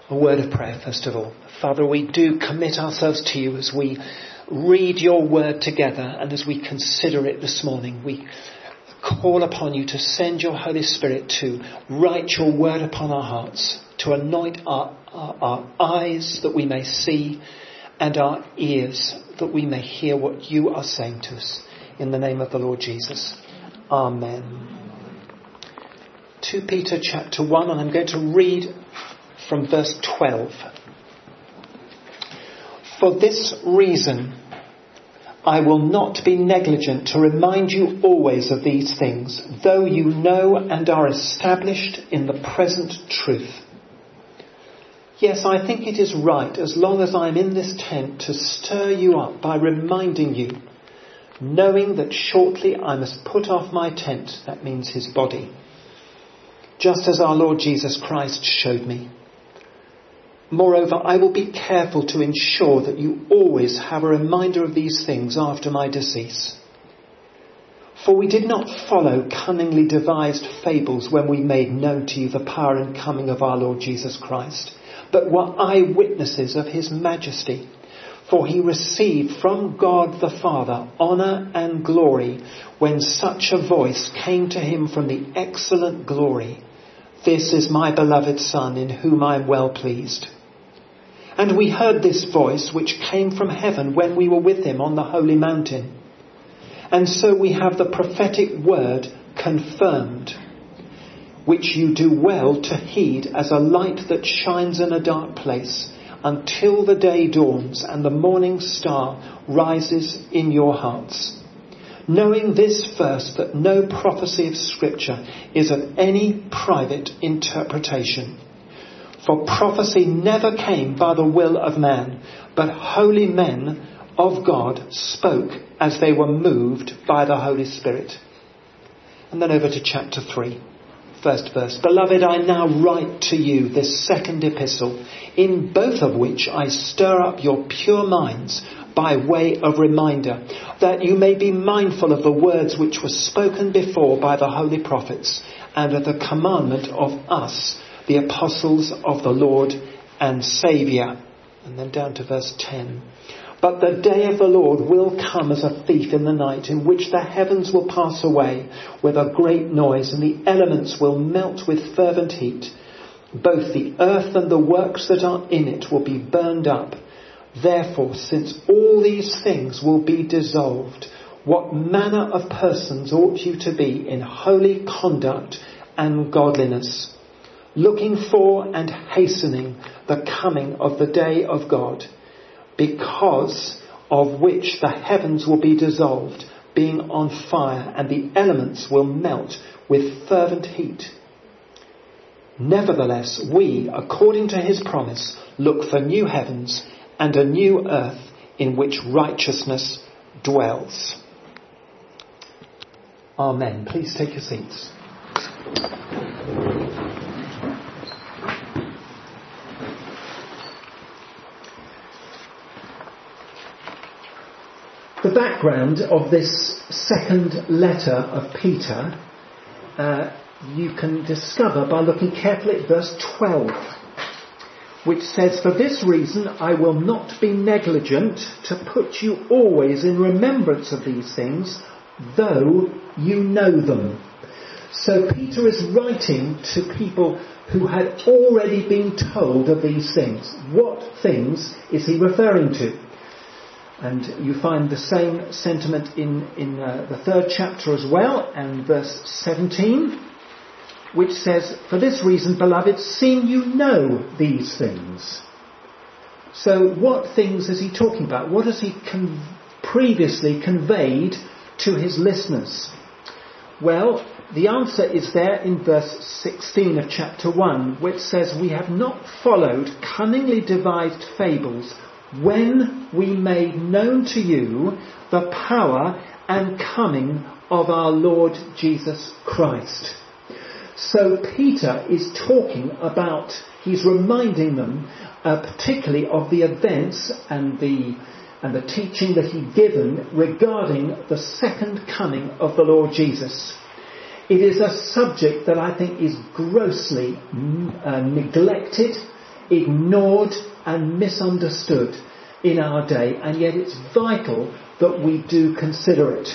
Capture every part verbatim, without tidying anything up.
A word of prayer first of all. Father, we do commit ourselves to you as we read your word together and as we consider it this morning. We call upon you to send your Holy Spirit to write your word upon our hearts, to anoint our, our, our eyes that we may see and our ears that we may hear what you are saying to us. In the name of the Lord Jesus. Amen. Second Peter chapter one, and I'm going to read from verse twelve. For this reason, I will not be negligent to remind you always of these things, though you know and are established in the present truth. Yes, I think it is right, as long as I am in this tent, to stir you up by reminding you, knowing that shortly I must put off my tent, that means his body, just as our Lord Jesus Christ showed me. Moreover, I will be careful to ensure that you always have a reminder of these things after my decease. For we did not follow cunningly devised fables when we made known to you the power and coming of our Lord Jesus Christ, but were eyewitnesses of his majesty. For he received from God the Father honour and glory when such a voice came to him from the excellent glory, "This is my beloved Son, in whom I am well pleased." And we heard this voice which came from heaven when we were with him on the holy mountain. And so we have the prophetic word confirmed, which you do well to heed as a light that shines in a dark place, until the day dawns and the morning star rises in your hearts. Knowing this first, that no prophecy of Scripture is of any private interpretation. For prophecy never came by the will of man, but holy men of God spoke as they were moved by the Holy Spirit. And then over to chapter three. First verse. Beloved, I now write to you this second epistle, in both of which I stir up your pure minds by way of reminder, that you may be mindful of the words which were spoken before by the holy prophets, and of the commandment of us, the apostles of the Lord and Saviour. And then down to verse ten. But the day of the Lord will come as a thief in the night, in which the heavens will pass away with a great noise, and the elements will melt with fervent heat. Both the earth and the works that are in it will be burned up. Therefore, since all these things will be dissolved, what manner of persons ought you to be in holy conduct and godliness, looking for and hastening the coming of the day of God, because of which the heavens will be dissolved, being on fire, and the elements will melt with fervent heat. Nevertheless, we, according to his promise, look for new heavens and a new earth in which righteousness dwells. Amen. Please take your seats. The background of this second letter of Peter uh, you can discover by looking carefully at verse twelve, which says, "For this reason I will not be negligent to put you always in remembrance of these things, though you know them." So Peter is writing to people who had already been told of these things. What things is he referring to? And you find the same sentiment in, in uh, the third chapter as well, and verse seventeen, which says, "For this reason, beloved, seeing you know these things." So what things is he talking about? What has he con- previously conveyed to his listeners? Well, the answer is there in verse sixteen of chapter one, which says, "We have not followed cunningly devised fables when we made known to you the power and coming of our Lord Jesus Christ." So Peter is talking about, he's reminding them uh, particularly of the events and the and the teaching that he'd given regarding the second coming of the Lord Jesus. It is a subject that I think is grossly uh, neglected ignored and misunderstood in our day, and yet it's vital that we do consider it.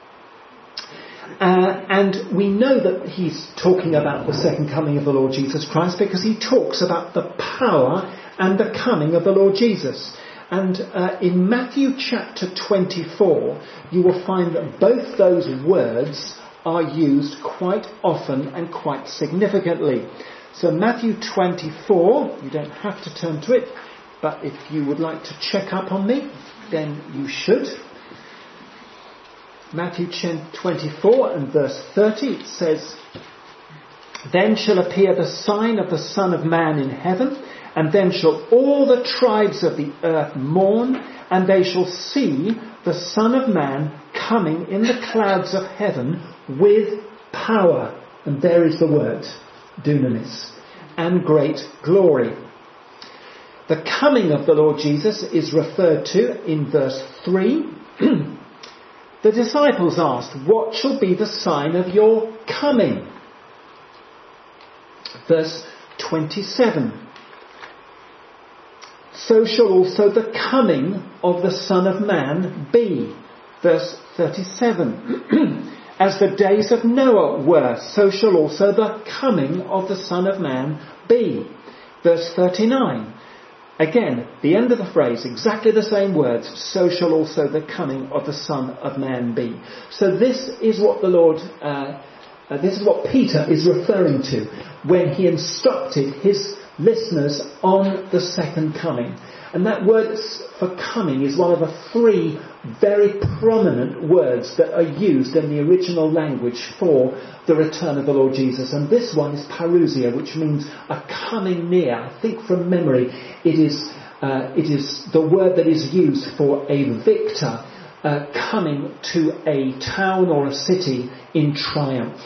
Uh, and we know that he's talking about the second coming of the Lord Jesus Christ because he talks about the power and the coming of the Lord Jesus. And uh, in Matthew chapter twenty-four, you will find that both those words are used quite often and quite significantly. So Matthew twenty-four, you don't have to turn to it, but if you would like to check up on me, then you should. Matthew twenty-four and verse thirty, it says, "Then shall appear the sign of the Son of Man in heaven, and then shall all the tribes of the earth mourn, and they shall see the Son of Man coming in the clouds of heaven with power." And there is the word, dunamis, and great glory. The coming of the Lord Jesus is referred to in verse three. The disciples asked, "What shall be the sign of your coming?" Verse twenty-seven. "So shall also the coming of the Son of Man be." Verse thirty-seven. "As the days of Noah were, so shall also the coming of the Son of Man be." Verse thirty-nine. Again, the end of the phrase, exactly the same words, "So shall also the coming of the Son of Man be." So this is what the Lord, uh, uh, this is what Peter is referring to when he instructed his listeners on the second coming. And that word for coming is one of the three very prominent words that are used in the original language for the return of the Lord Jesus. And this one is parousia, which means a coming near. I think from memory it is uh, it is the word that is used for a victor uh, coming to a town or a city in triumph.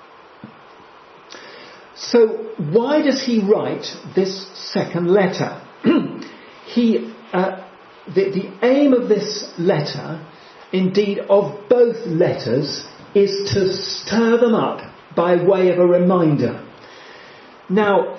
So why does he write this second letter? he, uh, the, the aim of this letter, indeed of both letters, is to stir them up by way of a reminder. Now,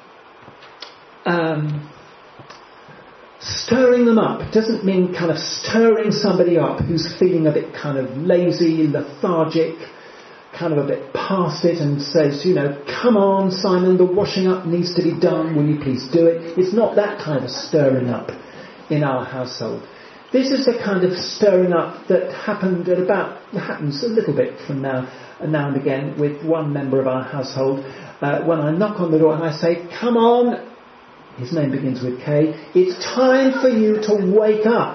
um, stirring them up doesn't mean kind of stirring somebody up who's feeling a bit kind of lazy, lethargic, kind of a bit past it, and says, you know, "Come on, Simon, the washing up needs to be done, will you please do it?" It's not that kind of stirring up in our household. This is the kind of stirring up that happened at about, happens a little bit from now, now and again with one member of our household. Uh, when I knock on the door and I say, "Come on," his name begins with K, "it's time for you to wake up."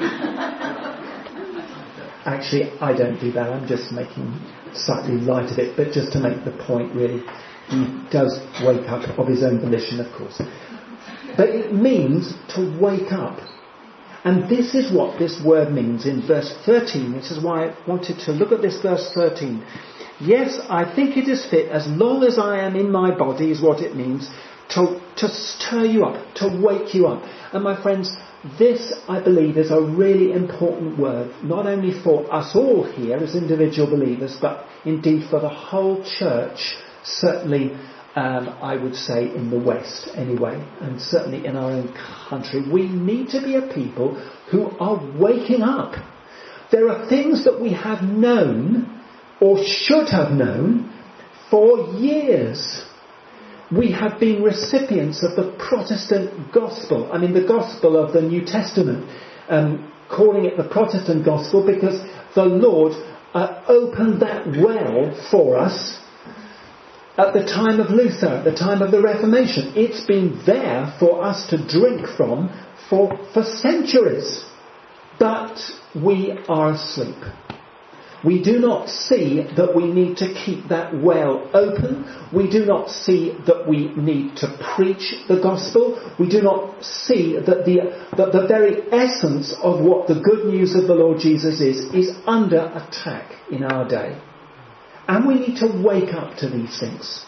Actually, I don't do that. I'm just making slightly light of it, but just to make the point, really. He does wake up of his own volition, of course. But it means to wake up. And this is what this word means in verse thirteen. This is why I wanted to look at this verse thirteen. "Yes, I think it is fit, as long as I am in my body," is what it means, to, to stir you up, to wake you up. And my friends, this, I believe, is a really important word, not only for us all here as individual believers, but indeed for the whole church, certainly, um, I would say, in the West anyway, and certainly in our own country. We need to be a people who are waking up. There are things that we have known, or should have known, for years. We have been recipients of the Protestant gospel. I mean, the gospel of the New Testament. Um, calling it the Protestant gospel because the Lord uh, opened that well for us at the time of Luther, at the time of the Reformation. It's been there for us to drink from for, for centuries. But we are asleep. We do not see that we need to keep that well open. We do not see that we need to preach the gospel. We do not see that the, that the very essence of what the good news of the Lord Jesus is, is under attack in our day. And we need to wake up to these things.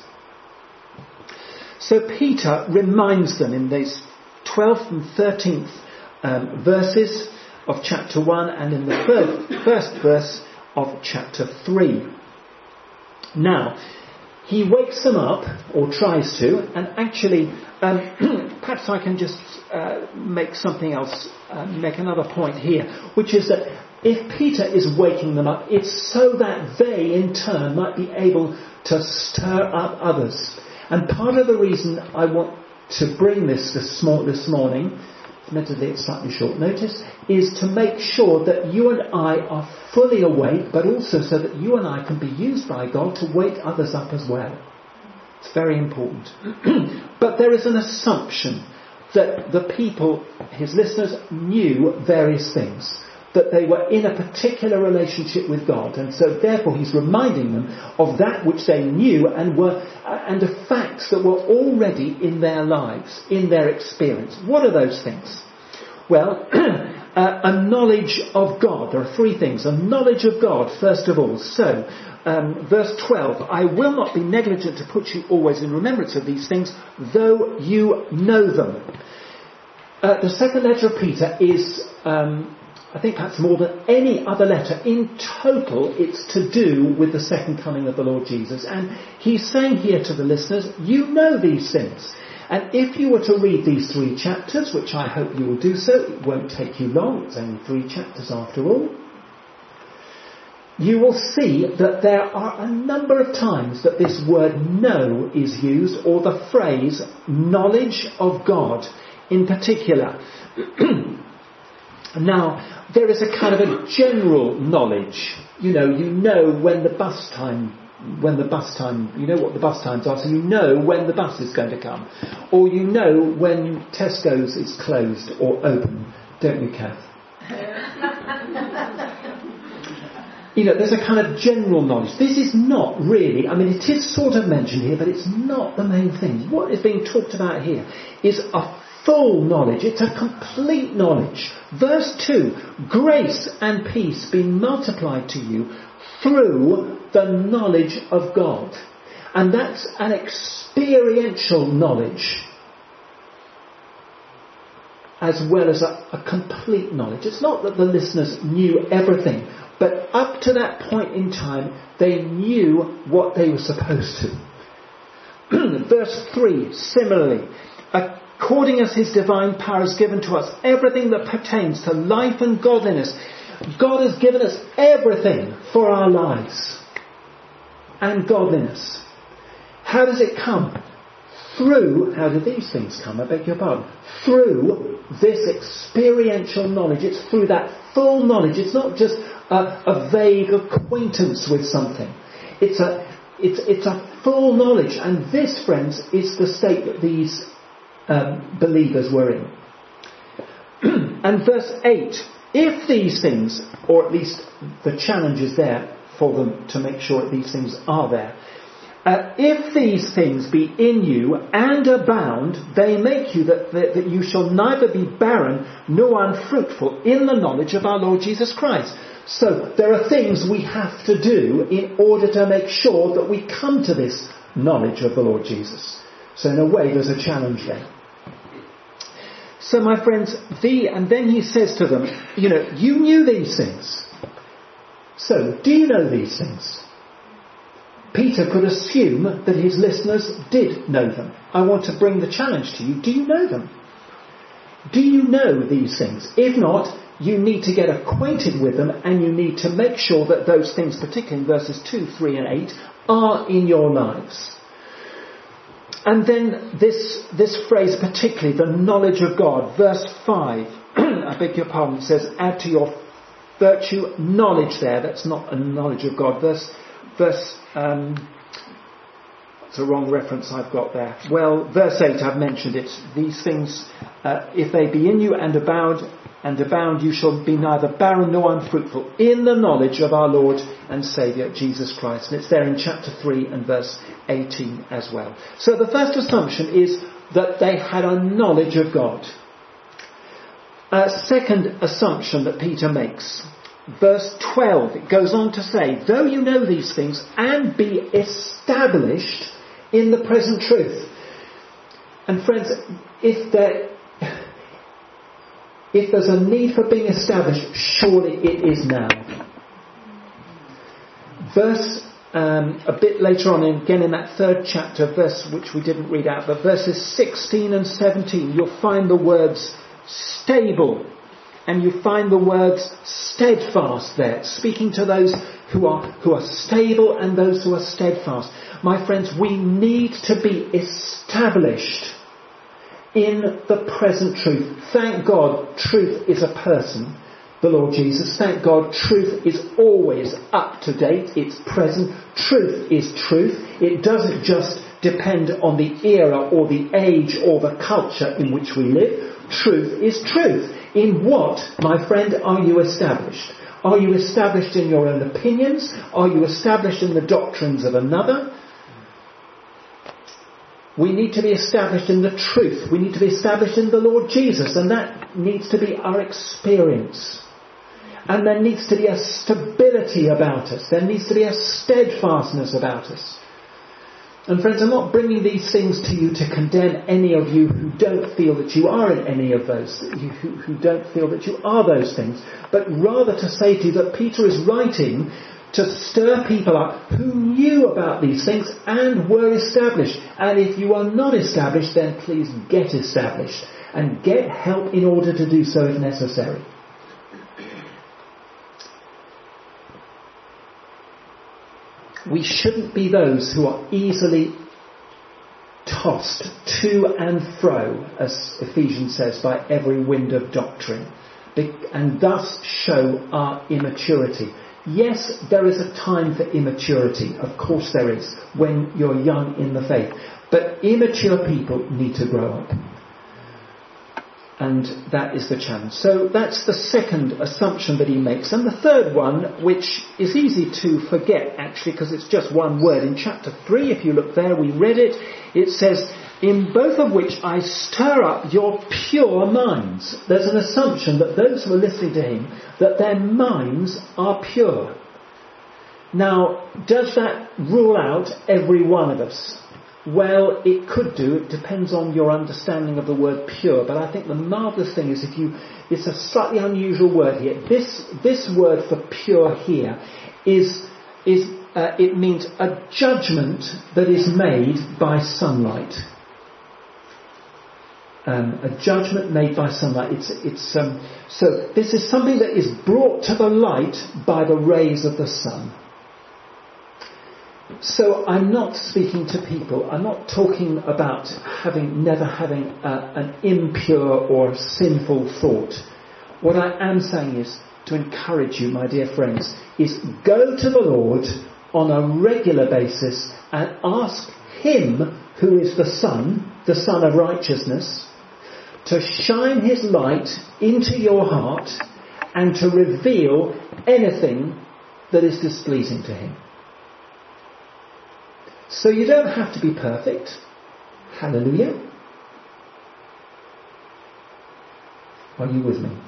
So Peter reminds them in these twelfth and thirteenth um, verses of chapter one, and in the first, first verse of chapter three. Now, he wakes them up, or tries to, and actually um, perhaps I can just uh, make something else, uh, make another point here, which is that if Peter is waking them up, it's so that they in turn might be able to stir up others. And part of the reason I want to bring this this, mo- this morning, admittedly it's slightly short notice, is to make sure that you and I are fully awake, but also so that you and I can be used by God to wake others up as well. It's very important. But there is an assumption that the people, his listeners, knew various things, that they were in a particular relationship with God, and so therefore he's reminding them of that which they knew and were and of facts that were already in their lives, in their experience. What are those things? Well, uh, a knowledge of God. There are three things. A knowledge of God, first of all. So, um, verse twelve, I will not be negligent to put you always in remembrance of these things, though you know them. Uh, the second letter of Peter is, um, I think perhaps more than any other letter, in total, it's to do with the second coming of the Lord Jesus. And he's saying here to the listeners, you know these things. And if you were to read these three chapters, which I hope you will do so, it won't take you long, it's only three chapters after all, you will see that there are a number of times that this word know is used, or the phrase knowledge of God in particular. Now, there is a kind of a general knowledge. You know, you know when the bus time, when the bus time, you know what the bus times are, so you know when the bus is going to come. Or you know when Tesco's is closed or open, don't you, Kath? You know, there's a kind of general knowledge. This is not really, I mean, it is sort of mentioned here, but it's not the main thing. What is being talked about here is a full knowledge. It's a complete knowledge. Verse two, grace and peace be multiplied to you through the knowledge of God. And that's an experiential knowledge as well as a, a complete knowledge. It's not that the listeners knew everything, but up to that point in time, they knew what they were supposed to. Verse three, similarly, according as his divine power has given to us everything that pertains to life and godliness. God has given us everything for our lives and godliness. How does it come? Through, how do these things come? I beg your pardon. Through this experiential knowledge. It's through that full knowledge. It's not just a, a vague acquaintance with something. It's a, it's, it's a full knowledge. And this, friends, is the state that these um, believers were in. And verse eight. If these things, or at least the challenge is there for them to make sure that these things are there. Uh, if these things be in you and abound, they make you that, that, that you shall neither be barren nor unfruitful in the knowledge of our Lord Jesus Christ. So there are things we have to do in order to make sure that we come to this knowledge of the Lord Jesus. So in a way there's a challenge there. So my friends, the, and then he says to them, you know, you knew these things. So, do you know these things? Peter could assume that his listeners did know them. I want to bring the challenge to you. Do you know them? Do you know these things? If not, you need to get acquainted with them, and you need to make sure that those things, particularly in verses two, three and eight, are in your lives. And then this this phrase particularly, the knowledge of God, verse five, I beg your pardon, it says, add to your virtue knowledge there. That's not a knowledge of God. Verse, verse, um, it's a wrong reference I've got there. Well, verse eight, I've mentioned it. These things, uh, if they be in you and abound, and abound, you shall be neither barren nor unfruitful in the knowledge of our Lord and Saviour Jesus Christ. And it's there in chapter three and verse eighteen as well. So the first assumption is that they had a knowledge of God. A second assumption that Peter makes, verse twelve, it goes on to say, though you know these things and be established in the present truth. And friends, if there If there's a need for being established, surely it is now. Verse um, a bit later on, in, again in that third chapter, verse which we didn't read out, but verses sixteen and seventeen, you'll find the words stable, and you find the words steadfast there, speaking to those who are who are stable and those who are steadfast. My friends, we need to be established in the present truth. Thank God, truth is a person, the Lord Jesus. Thank God, truth is always up to date. It's present. Truth is truth. It doesn't just depend on the era or the age or the culture in which we live. Truth is truth. In what, my friend, are you established? Are you established in your own opinions? Are you established in the doctrines of another? We need to be established in the truth. We need to be established in the Lord Jesus, and that needs to be our experience. And there needs to be a stability about us. There needs to be a steadfastness about us. And friends, I'm not bringing these things to you to condemn any of you who don't feel that you are in any of those, who, who don't feel that you are those things, but rather to say to you that Peter is writing to stir people up who knew about these things and were established. And if you are not established, then please get established and get help in order to do so if necessary. We shouldn't be those who are easily tossed to and fro, as Ephesians says, by every wind of doctrine, and thus show our immaturity. Yes, there is a time for immaturity. Of course there is, when you're young in the faith. But immature people need to grow up. And that is the challenge. So that's the second assumption that he makes. And the third one, which is easy to forget actually, because it's just one word. In chapter three, if you look there, we read it. It says, in both of which I stir up your pure minds. There's an assumption that those who are listening to him, that their minds are pure. Now, does that rule out every one of us? Well, it could do. It depends on your understanding of the word pure. But I think the marvellous thing is if you, it's a slightly unusual word here. This, this word for pure here is, is, uh, it means a judgment that is made by sunlight. Um, a judgment made by sunlight. It's, it's, um, so this is something that is brought to the light by the rays of the sun. So I'm not speaking to people, I'm not talking about having, never having a, an impure or sinful thought. What I am saying is to encourage you, my dear friends, is go to the Lord on a regular basis and ask him, who is the Son, the Son of righteousness, to shine his light into your heart and to reveal anything that is displeasing to him. So you don't have to be perfect. Hallelujah. Are you with me?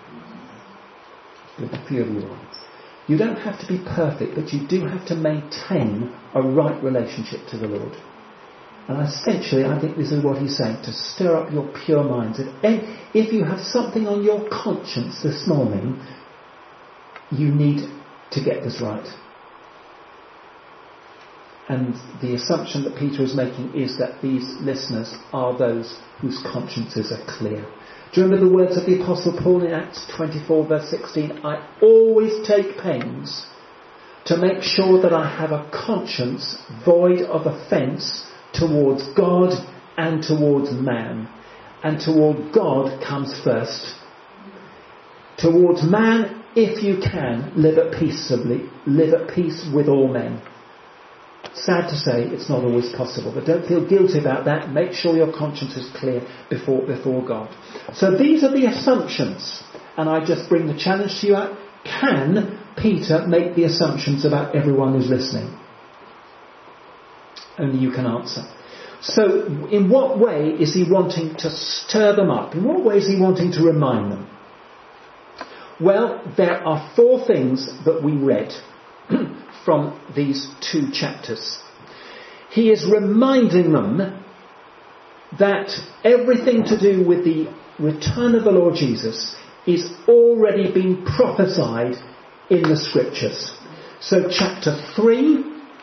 Good, a few of you are. You don't have to be perfect, but you do have to maintain a right relationship to the Lord. And essentially, I think this is what he's saying, to stir up your pure minds. And if you have something on your conscience this morning, you need to get this right. And the assumption that Peter is making is that these listeners are those whose consciences are clear. Do you remember the words of the Apostle Paul in Acts twenty-four verse sixteen? I always take pains to make sure that I have a conscience void of offence towards God and towards man. And toward God comes first. Towards man, if you can, live at peaceably, live at peace with all men. Sad to say, it's not always possible, but don't feel guilty about that. Make sure your conscience is clear before before God. So these are the assumptions, and I just bring the challenge to you out. Can Peter make the assumptions about everyone who's listening? Only you can answer. So in what way is he wanting to stir them up? In what way is he wanting to remind them? Well, there are four things that we read from these two chapters. He is reminding them that everything to do with the return of the Lord Jesus is already being prophesied in the scriptures. So chapter three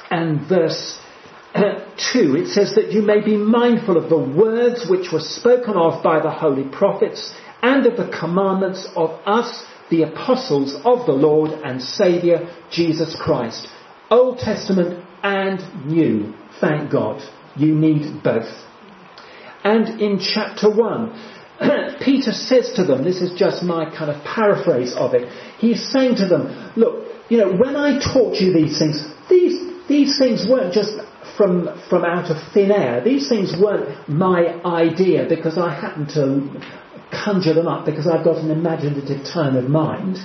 and verse uh, two, it says that you may be mindful of the words which were spoken of by the holy prophets and of the commandments of us, the apostles of the Lord and Saviour, Jesus Christ. Old Testament and New, thank God. You need both. And in chapter one, Peter says to them, this is just my kind of paraphrase of it, he's saying to them, look, you know, when I taught you these things, these these things weren't just from from out of thin air. These things weren't my idea because I happened to conjure them up because I've got an imaginative turn of mind.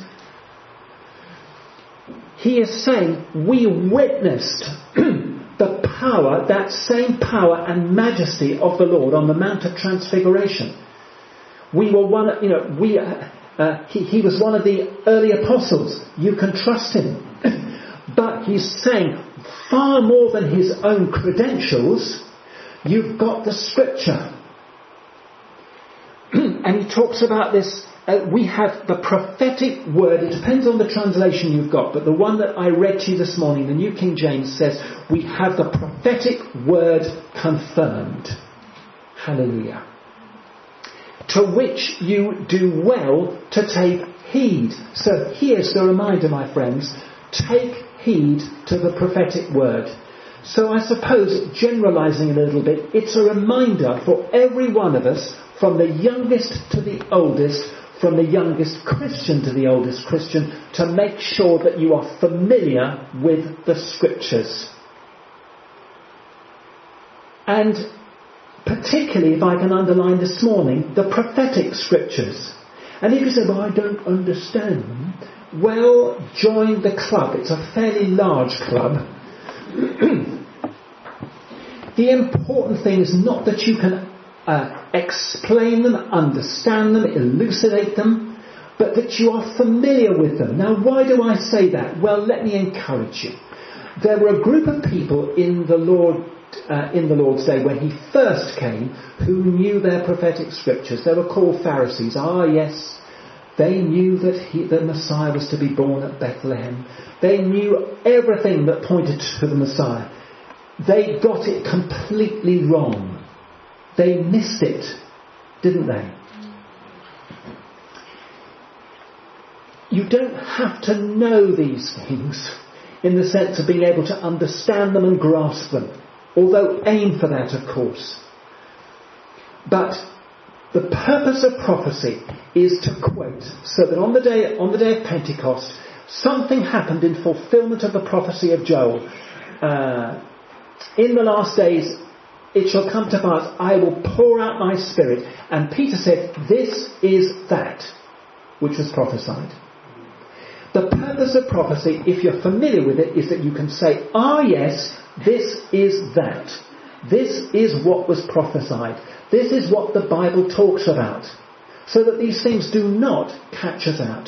He is saying we witnessed the power, that same power and majesty of the Lord on the Mount of Transfiguration. We were one, you know, we, uh, uh, he, he was one of the early apostles. You can trust him. But he's saying far more than his own credentials, you've got the scripture. And he talks about this, uh, we have the prophetic word. It depends on the translation you've got, but the one that I read to you this morning, the New King James, says we have the prophetic word confirmed. Hallelujah. To which you do well to take heed. So here's the reminder, my friends. Take heed to the prophetic word. So I suppose, generalising a little bit, it's a reminder for every one of us, from the youngest to the oldest, from the youngest Christian to the oldest Christian, to make sure that you are familiar with the scriptures. And particularly, if I can underline this morning, the prophetic scriptures. And if you say, well, I don't understand them, well, join the club. It's a fairly large club. The important thing is not that you can uh, explain them, understand them, elucidate them, but that you are familiar with them. Now, why do I say that? Well, let me encourage you. There were a group of people in the Lord Uh, in the Lord's day when he first came who knew their prophetic scriptures. They were called Pharisees. Ah, yes, they knew that he, the Messiah was to be born at Bethlehem. They knew everything that pointed to the Messiah. They got it completely wrong. They missed it, didn't they? You don't have to know these things in the sense of being able to understand them and grasp them. Although aim for that, of course. But the purpose of prophecy is to quote, so that on the day on the day of Pentecost, something happened in fulfillment of the prophecy of Joel. Uh, in the last days, it shall come to pass, I will pour out my spirit. And Peter said, this is that which was prophesied. The purpose of prophecy, if you're familiar with it, is that you can say, ah, yes, this is that. This is what was prophesied. This is what the Bible talks about. So that these things do not catch us out.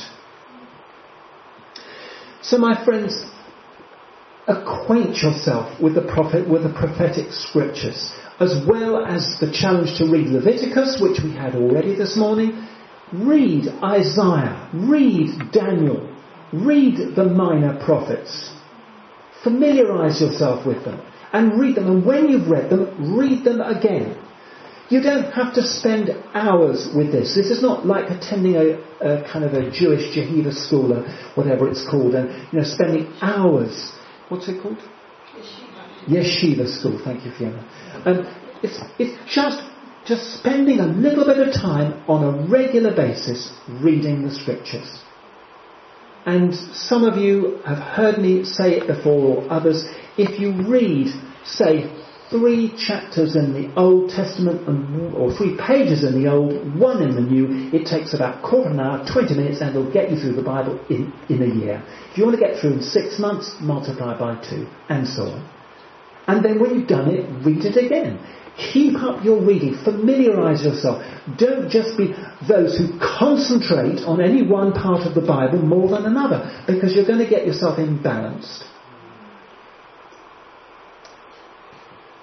So my friends, acquaint yourself with the prophet, with the prophetic scriptures, as well as the challenge to read Leviticus, which we had already this morning. Read Isaiah. Read Daniel. Read the minor prophets. Familiarise yourself with them and read them. And when you've read them, read them again. You don't have to spend hours with this. This is not like attending a, a kind of a Jewish Jehovah's school or whatever it's called, and you know, spending hours. What's it called? Yeshiva. Yeshiva school. Thank you, Fiona. And it's it's just just spending a little bit of time on a regular basis reading the scriptures. And some of you have heard me say it before, or others. If you read, say, three chapters in the Old Testament, and, or three pages in the Old, one in the New, it takes about a quarter of an hour, twenty minutes, and it'll get you through the Bible in, in a year. If you want to get through in six months, multiply by two, and so on. And then when you've done it, read it again. Keep up your reading. Familiarise yourself. Don't just be those who concentrate on any one part of the Bible more than another, because you're going to get yourself imbalanced.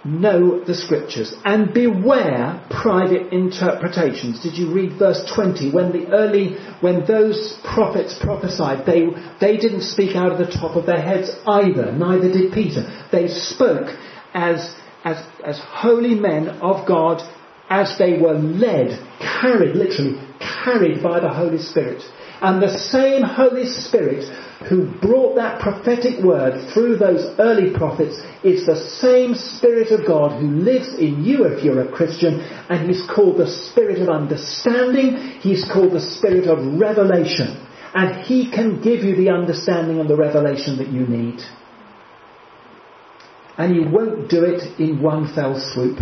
know the scriptures and beware private interpretations. Did you read verse twenty? When the early, when those prophets prophesied, they, they didn't speak out of the top of their heads either. Neither did Peter. They spoke as, as, as holy men of God, as they were led, carried, literally carried by the Holy Spirit. And the same Holy Spirit who brought that prophetic word through those early prophets is the same Spirit of God who lives in you if you're a Christian, and he's called the Spirit of understanding, he's called the Spirit of revelation, and he can give you the understanding and the revelation that you need. And he won't do it in one fell swoop.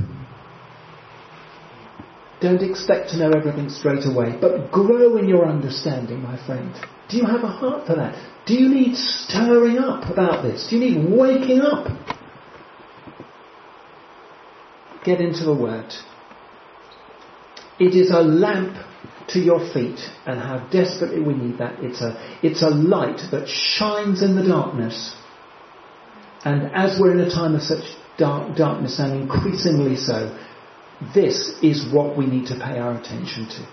Don't expect to know everything straight away, but grow in your understanding, my friend. Do you have a heart for that? Do you need stirring up about this? Do you need waking up? Get into the Word. It is a lamp to your feet, and how desperately we need that. It's a, it's a light that shines in the darkness. And as we're in a time of such dark, darkness, and increasingly so, this is what we need to pay our attention to.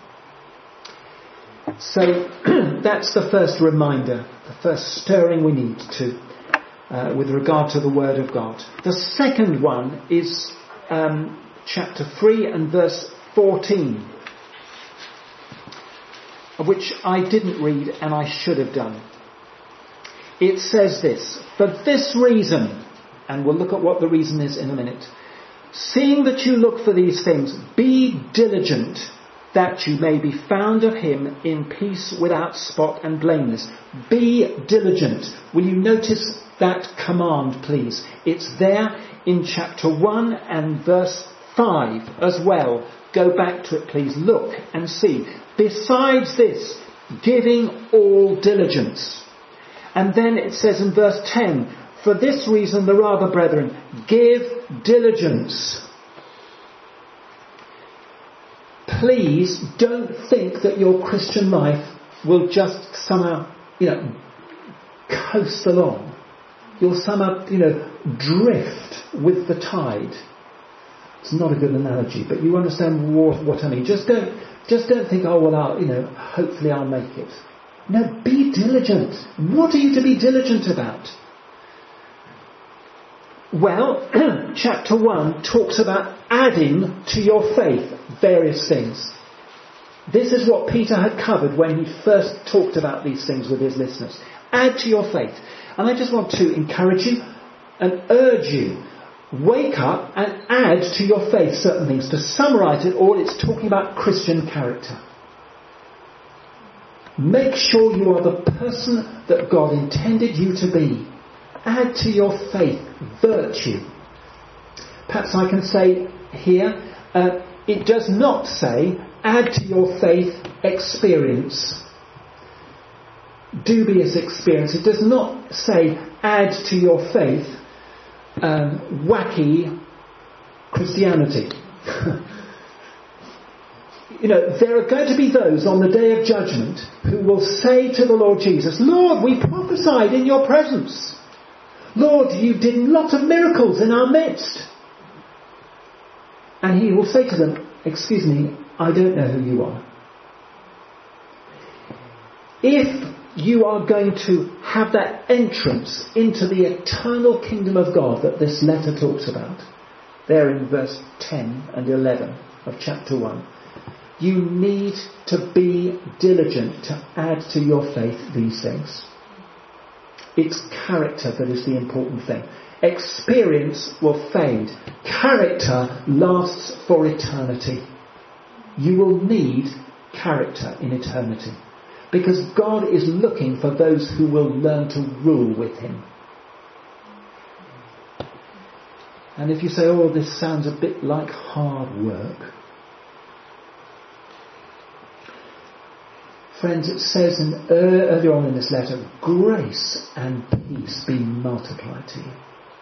So that's the first reminder, the first stirring we need to, uh, with regard to the Word of God. The second one is um, chapter three and verse fourteen, which I didn't read and I should have done. It says this: for this reason, and we'll look at what the reason is in a minute, seeing that you look for these things, be diligent that you may be found of him in peace, without spot and blameless. Be diligent. Will you notice that command, please? It's there in chapter one and verse five as well. Go back to it, please. Look and see. Besides this, giving all diligence. And then it says in verse ten, for this reason the rather, brethren, give diligence. Please don't think that your Christian life will just somehow, you know, coast along. You'll somehow, you know, drift with the tide. It's not a good analogy, but you understand what, what I mean. Just don't, just don't think, oh well, I'll, you know, hopefully I'll make it. No, be diligent. What are you to be diligent about? Well, chapter one talks about adding to your faith various things. This is what Peter had covered when he first talked about these things with his listeners. Add to your faith. And I just want to encourage you and urge you, wake up and add to your faith certain things. To summarise it all, it's talking about Christian character. Make sure you are the person that God intended you to be. Add to your faith virtue. Perhaps I can say here, uh, it does not say add to your faith experience. Dubious experience. It does not say add to your faith um, wacky Christianity. You know, there are going to be those on the day of judgment who will say to the Lord Jesus, Lord, we prophesied in your presence. Lord, you did lots of miracles in our midst. And he will say to them, excuse me, I don't know who you are. If you are going to have that entrance into the eternal kingdom of God that this letter talks about, there in verse ten and eleven of chapter one, you need to be diligent to add to your faith these things. It's character that is the important thing. Experience will fade. Character lasts for eternity. You will need character in eternity, because God is looking for those who will learn to rule with him. And if you say, oh, this sounds a bit like hard work, friends, it says in, uh, earlier on in this letter, grace and peace be multiplied to you.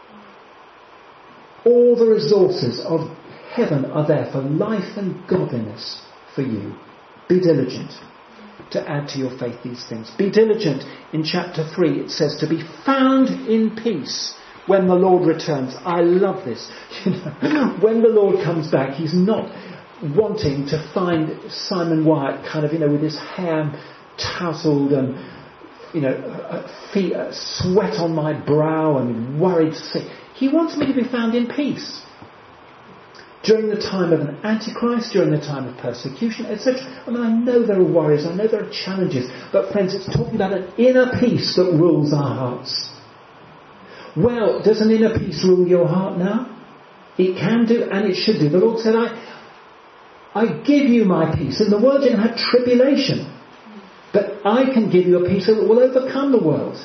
All the resources of heaven are there for life and godliness for you. Be diligent to add to your faith these things. Be diligent in chapter three. It says to be found in peace when the Lord returns. I love this. You know, when the Lord comes back, he's not wanting to find Simon Wyatt kind of, you know, with his hair tousled and, you know, feet, sweat on my brow and worried sick. He wants me to be found in peace. During the time of an antichrist, during the time of persecution, et cetera. I mean, I know there are worries, I know there are challenges, but friends, it's talking about an inner peace that rules our hearts. Well, does an inner peace rule your heart now? It can do, and it should do. The Lord said, I, I give you my peace. In the world you have tribulation, but I can give you a peace that will overcome the world.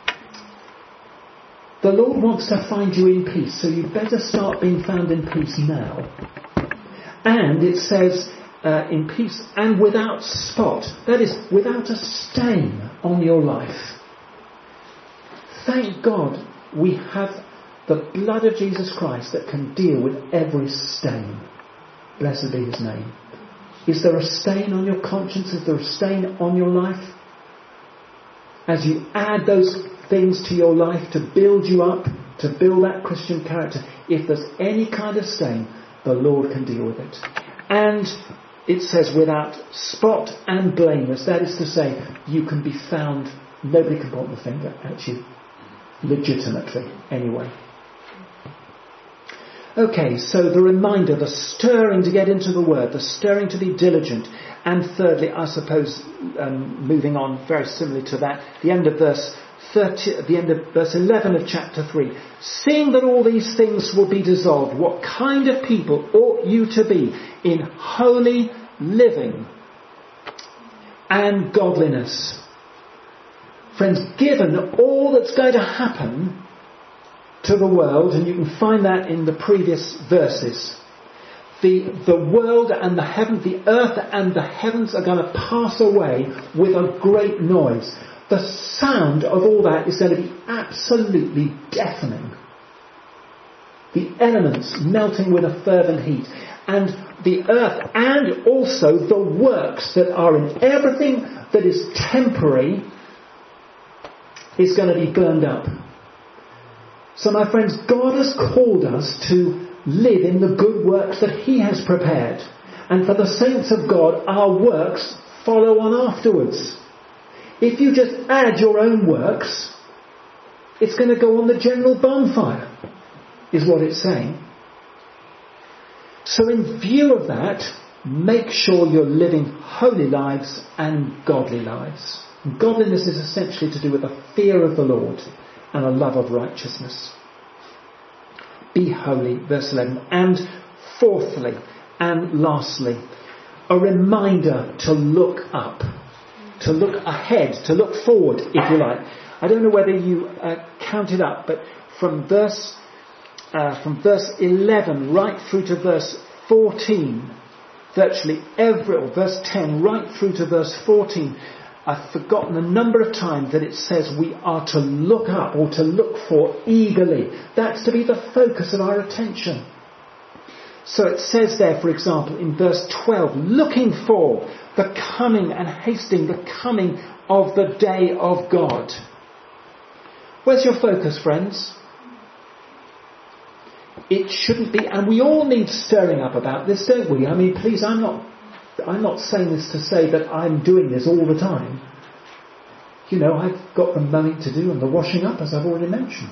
The Lord wants to find you in peace, so you better start being found in peace now. And it says, uh, in peace and without spot. That is, without a stain on your life. Thank God we have the blood of Jesus Christ that can deal with every stain. Blessed be his name. Is there a stain on your conscience? Is there a stain on your life? As you add those things to your life to build you up, to build that Christian character, if there's any kind of stain, the Lord can deal with it. And it says without spot and blameless. That is to say, you can be found, nobody can point the finger at you, legitimately anyway. Okay, so the reminder, the stirring to get into the word, the stirring to be diligent. And thirdly, I suppose, um, moving on very similarly to that, the end of verse thirty, at the end of verse eleven of chapter three. Seeing that all these things will be dissolved, what kind of people ought you to be in holy living and godliness? Friends, given all that's going to happen to the world, and you can find that in the previous verses, the, the world and the heaven, the earth and the heavens are going to pass away with a great noise. The sound of all that is going to be absolutely deafening. The elements melting with a fervent heat. And the earth and also the works that are in everything that is temporary is going to be burned up. So my friends, God has called us to live in the good works that he has prepared. And for the saints of God, our works follow on afterwards. If you just add your own works, it's going to go on the general bonfire, is what it's saying. So in view of that, make sure you're living holy lives and godly lives. And godliness is essentially to do with a fear of the Lord and a love of righteousness. Be holy, verse eleven. And fourthly, and lastly, a reminder to look up. To look ahead, to look forward, if you like. I don't know whether you uh, counted up, but from verse uh, from verse eleven right through to verse fourteen, virtually every, or verse ten right through to verse fourteen, I've forgotten the number of times that it says we are to look up or to look for eagerly. That's to be the focus of our attention. So it says there, for example, in verse twelve, looking for the coming and hasting the coming of the day of God. Where's your focus, friends? It shouldn't be, and we all need stirring up about this, don't we? I mean, please, I'm not I'm not saying this to say that I'm doing this all the time. You know, I've got the mowing to do and the washing up, as I've already mentioned.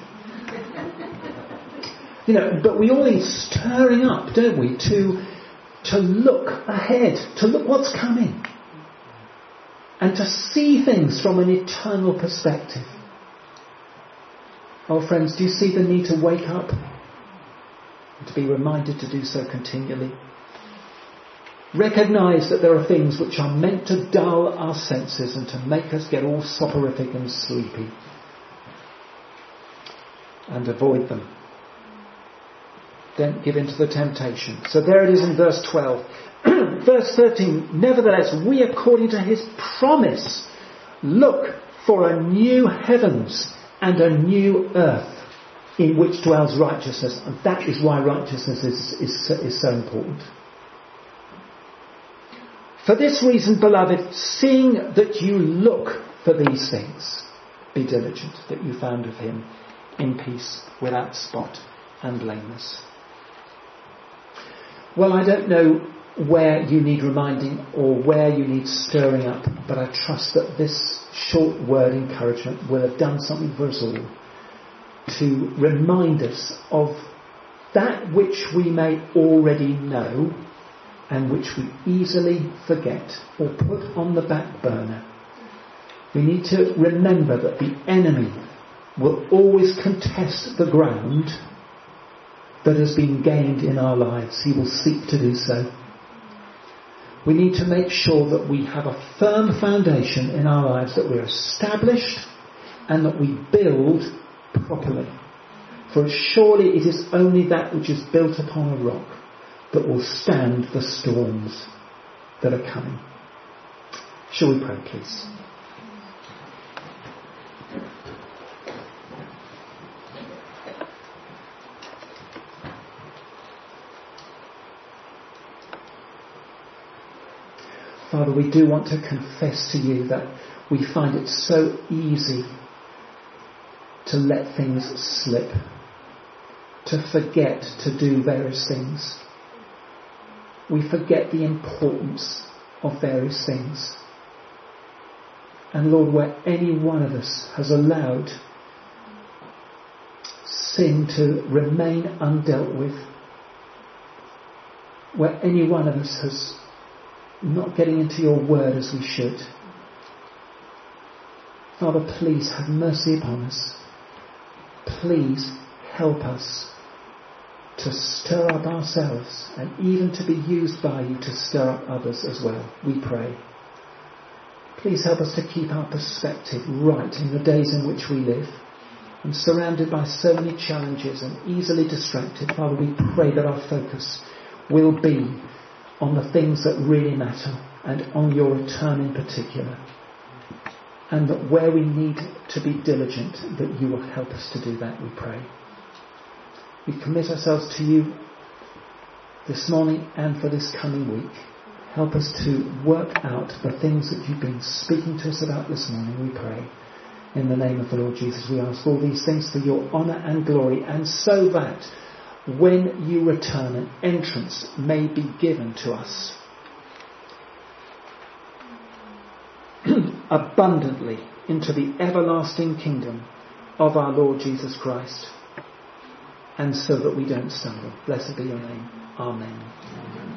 You know, but we all need stirring up, don't we, to to look ahead, to look what's coming, and to see things from an eternal perspective. Oh, friends, do you see the need to wake up and to be reminded to do so continually? Recognise that there are things which are meant to dull our senses and to make us get all soporific and sleepy, and avoid them. Don't give in to the temptation. So there it is in verse twelve. Verse thirteen, nevertheless, we according to his promise look for a new heavens and a new earth in which dwells righteousness. And that is why righteousness is, is, is so important. For this reason, beloved, seeing that you look for these things, be diligent that you found of him in peace, without spot and blameless. Well, I don't know where you need reminding or where you need stirring up, but I trust that this short word encouragement will have done something for us all to remind us of that which we may already know and which we easily forget or put on the back burner. We need to remember that the enemy will always contest the ground that has been gained in our lives. He will seek to do so. We need to make sure that we have a firm foundation in our lives, that we're established and that we build properly. For surely it is only that which is built upon a rock that will stand the storms that are coming. Shall we pray, please? Father, we do want to confess to you that we find it so easy to let things slip, to forget to do various things. We forget the importance of various things. And Lord, where any one of us has allowed sin to remain undealt with, where any one of us has not getting into your word as we should, Father, please have mercy upon us. Please help us to stir up ourselves and even to be used by you to stir up others as well, we pray. Please help us to keep our perspective right in the days in which we live. And surrounded by so many challenges and easily distracted, Father, we pray that our focus will be on the things that really matter and on your return in particular. And that where we need to be diligent, that you will help us to do that, we pray. We commit ourselves to you this morning and for this coming week. Help us to work out the things that you've been speaking to us about this morning, we pray. In the name of the Lord Jesus, we ask all these things for your honour and glory, and so that when you return, an entrance may be given to us abundantly into the everlasting kingdom of our Lord Jesus Christ, and so that we don't stumble. Blessed be your name. Amen.